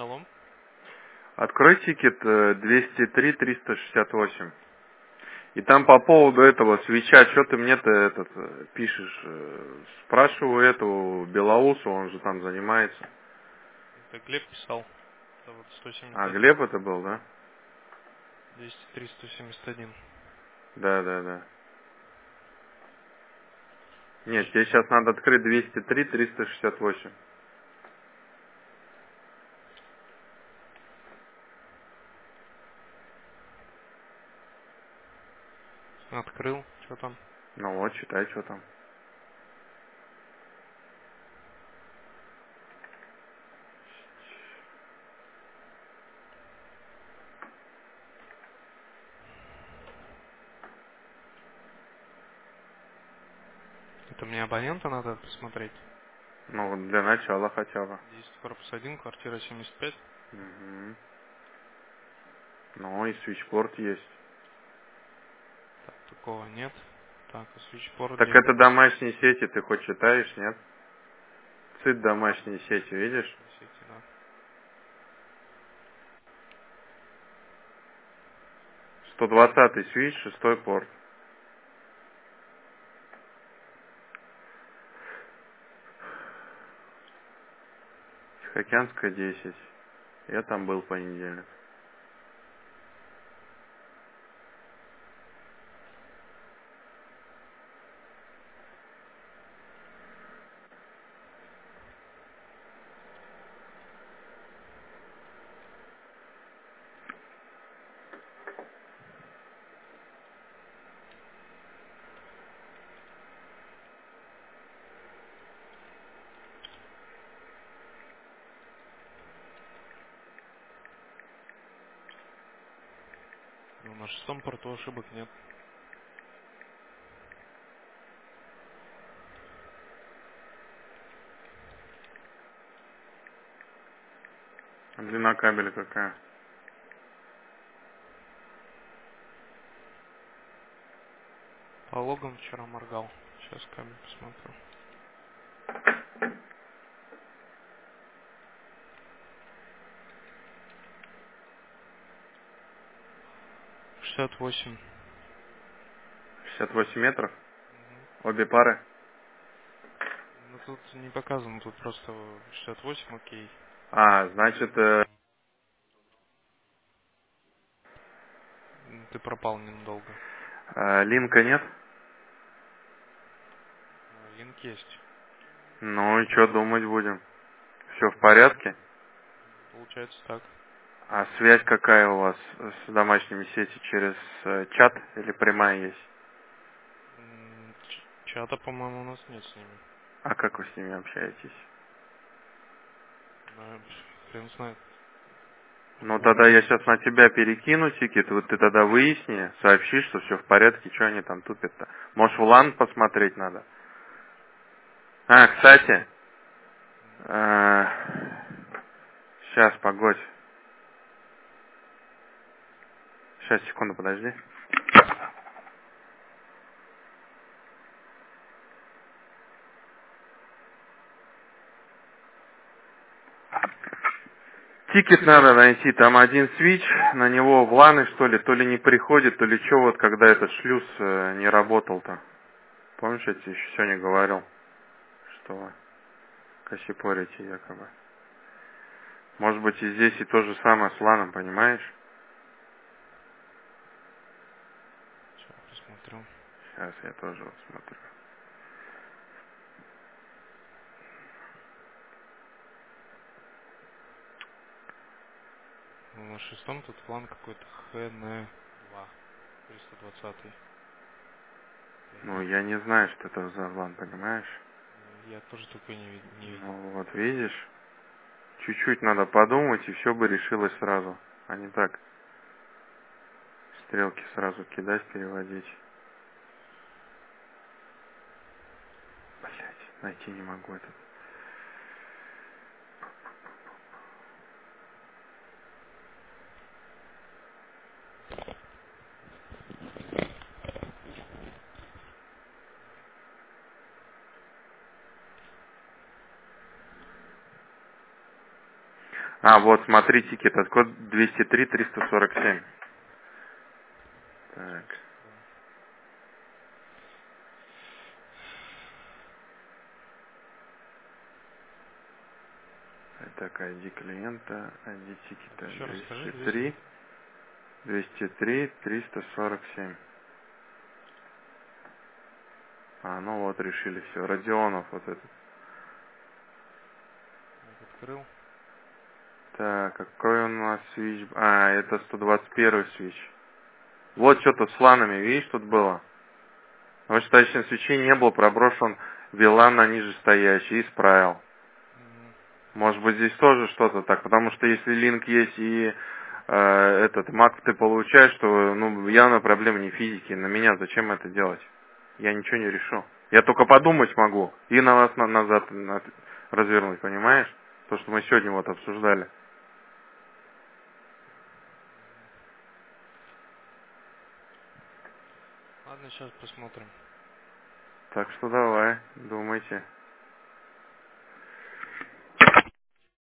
Алло. Открой тикет 203-368. И там по поводу этого свеча, что ты мне-то пишешь? Спрашиваю эту Белоусу, он же там занимается. Это Глеб писал. Это вот А, 171, Глеб это был, да? 203, 171. Да, да, да. Нет, тебе Сейчас. сейчас надо открыть 203-368. Открыл. Что там? Ну вот, читай, что там. Это мне абонента надо посмотреть. Ну, вот для начала хотя бы. 10 корпус 1, квартира 75. Угу. Ну, и свечпорт есть. Так, такого нет. Так, а свитчпорт Так где это написано? домашние сети, ты хоть читаешь, нет? ЦИД домашние сети, видишь? Домашние сети, да. 120-й свич, 6-й порт. Тихоокеанская 10. Я там был в понедельник. Ну, на шестом порту ошибок нет. Длина кабеля какая? По логам вчера моргал. Сейчас кабель посмотрю. 68. 68 метров? Мгм. Обе пары? Ну тут не показано, тут просто 68, окей. А, значит, Ты пропал ненадолго. линка нет? Линк есть. Ну и что думать будем? Все в порядке? Получается так. А связь какая у вас с домашними сети? Через чат или прямая есть? Чата, по-моему, у нас нет с ними. А как вы с ними общаетесь? Хрен знает. Ну Могу тогда я выяснить. сейчас на тебя перекину тикет, вот ты тогда выясни, сообщи, что все в порядке, что они там тупят-то. Может, в ЛАН посмотреть надо? А, кстати, сейчас, погодь. Сейчас, секунду, подожди. Тикет надо найти, там один свич, на него в ланы, что ли, то ли не приходит, то ли что, вот когда этот шлюз не работал-то. Помнишь, я тебе еще сегодня говорил, что косипорите якобы. Может быть, и здесь и то же самое с ланом, понимаешь? Сейчас посмотрю. Сейчас я тоже вот смотрю. Ну, на шестом тут план какой-то ХН2. 320. Ну, я не знаю, что это за лан, понимаешь? Я тоже такой не видел. Ну, вот видишь, чуть-чуть надо подумать, и все бы решилось сразу. А не так, стрелки сразу кидать, переводить. Блять, найти не могу этот. А, вот, смотри, тикет, от код 203-347. Так, так, ID клиента, ID тикета Еще раз скажи, 200. 203-347. А, ну вот, решили все. Родионов вот этот. Так, открыл. Так, какой у нас свич? А, это 121 свич. Вот что-то с ланами, видишь, тут было. Вот считающий свечей не был, проброшен вилан на нижестоящий и исправил. Мгм. Может быть, здесь тоже что-то так, потому что если линк есть и этот мак ты получаешь, то ну, явно проблема не физики. На меня зачем это делать? Я ничего не решу. Я только подумать могу и на вас назад развернуть, понимаешь? То, что мы сегодня вот обсуждали. Ладно, сейчас посмотрим. Так что давай, думайте.